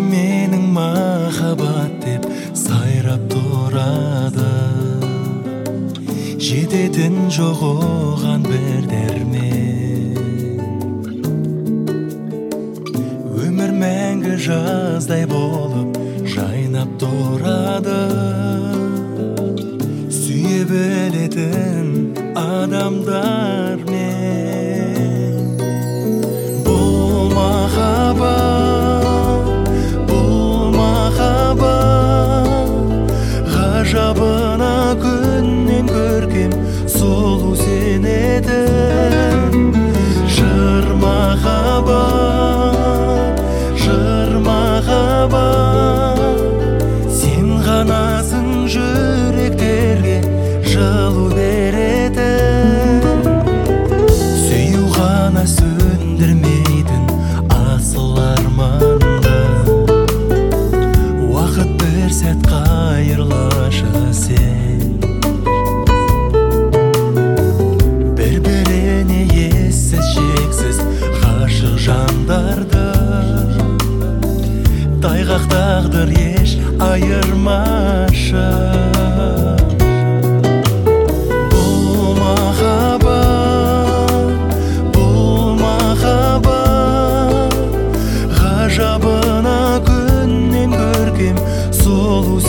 менің махаббат деп сайрап тұрады. Жететін жоқ оған бір дәрмен. Өмір мәңгі жаздай болып жайнап тұрады. Сүйе білетін адамдармен. Бұл махаббат ғажабына күннен көркем сұлу сен едің. Жыр махаббат сен ғанасың жүректерге жылу беретін. Сүю ғана сөндірмейтін асыл арманға уақыт бір сәт қайырлашы сен. Бір-біріне ессіз шексіз ғашық жандарды тайғақ тағдыр еш айырмашы. Ғажабына күннен көркем сұлу